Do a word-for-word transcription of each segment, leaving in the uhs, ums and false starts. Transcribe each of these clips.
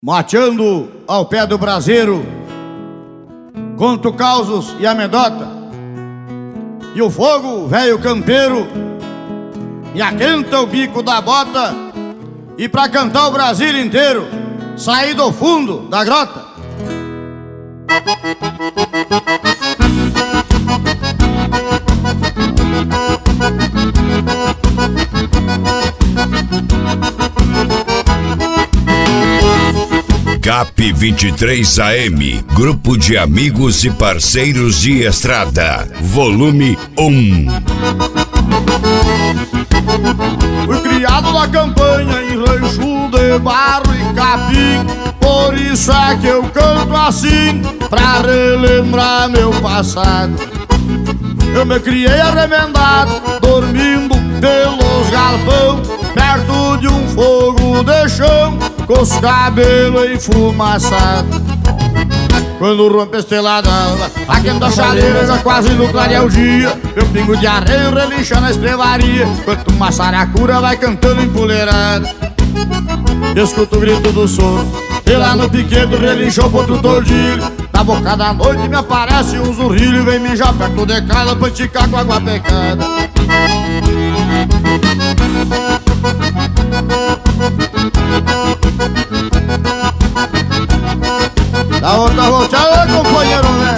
Mateando ao pé do braseiro, conto causos e amedota, e o fogo, velho campeiro, me aquenta o bico da bota, e pra cantar o Brasil inteiro, saí do fundo da grota. Cap vinte e três A M, Grupo de Amigos e Parceiros de Estrada, volume um. Fui criado na campanha em rancho de barro e capim, por isso é que eu canto assim, pra relembrar meu passado. Eu me criei arremendado, dormindo pelos galpão, perto de um fogo de chão, com os cabelos enfumaçados. Quando rompe a estrela d'alva, aquenta a chaleira, já quase no clarear o dia, meu pingo de arreio relincha na estrevaria, enquanto uma saracura vai cantando empoleirada. Escuto o grito do sono, e lá no piquedo relinchou pro outro tordilho. Na boca da noite me aparece um zurrilho, vem mijar perto de casa pra esticar com água pecada. Da outra volteada, companheiro, né?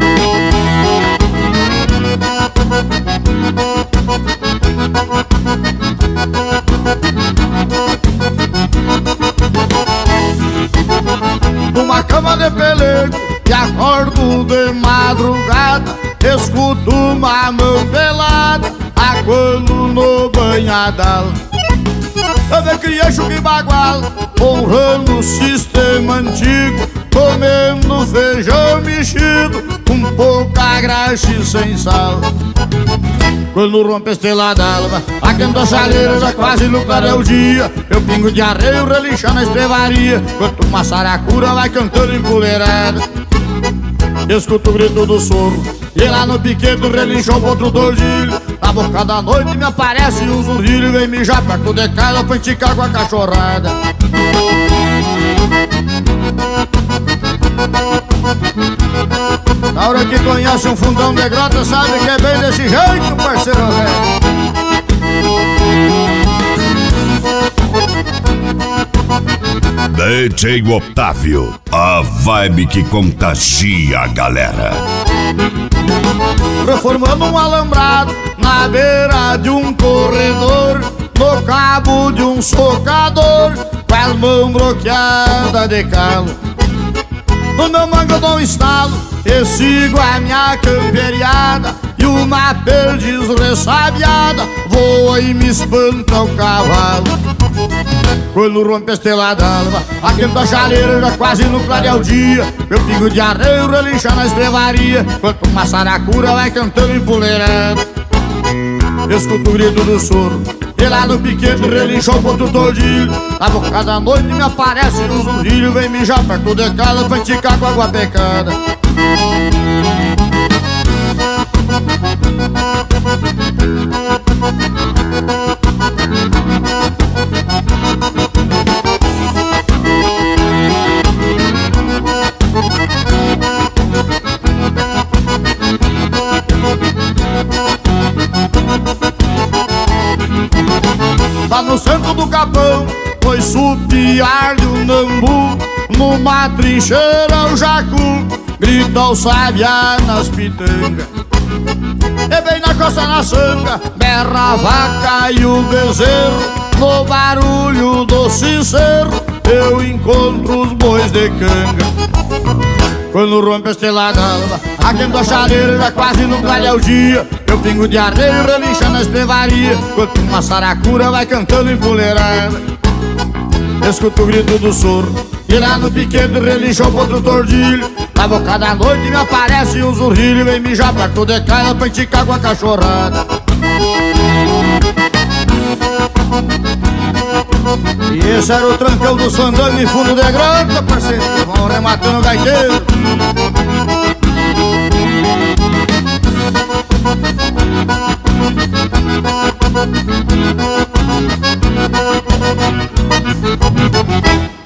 Numa cama de pelego e acordo de madrugada, escuto uma mão pelada aguando no banhadal. Eu me criei chuca e bagual, honrando o sistema antigo, comendo feijão mexido, com pouca graxa e sem sal. Quando rompe a estrela d'alva, aquenta a chaleira, já quase no clarear o dia, meu pingo de arreio relincha na estrevaria, enquanto uma saracura vai cantando empoleirada. Escuto o grito do soro, e lá no piquedo relinchou pro outro tordilho. Na boca da noite me aparece um zurrilho, vem mijar perto de casa pra esticar com a cachorrada. Na hora que conhece um fundão de grota, sabe que é bem desse jeito, parceiro velho. D J Otávio, a vibe que contagia a galera. Reformando um alambrado na beira de um corredor, no cabo de um socador, com as mãos bloqueadas de calo. No meu mango eu dou um estalo e sigo a minha camperiada, e uma perdiz ressabiada voa e me espanta o cavalo. Quando rompe a estrela d'alva, aquenta a chaleira, já quase no clarear o dia, meu pingo de arreio relincha na estrevaria, enquanto uma saracura vai cantando empoleirada. Escuto o grito do soro, e lá no piquete relinchou pro outro tordilho. Na boca da noite me aparece um zurrilho, vem mijar perto de casa pra esticar com água pecada. Lá no centro do capão, foi supiar-lhe o nambu, numa trincheira o jacu grita o sabiá nas pitangas. E bem na costa na sanga, berra a vaca e o bezerro, no barulho do sincero eu encontro os bois de canga. Quando rompe a estrela d'alva, aquenta a chaleira, já quase no clarear o dia, meu pingo de arreio relincha na estrevaria, enquanto uma saracura vai cantando empoleirada. Escuto o grito do soro, e lá no piquete relinchou pro outro tordilho. Na boca da noite me aparece um zurrilho, vem mijar perto de casa pra esticar com a cachorrada. E esse era o trancão do Sandano em fundo de grota, parceiro, vão rematando o gaiteiro. Thank you.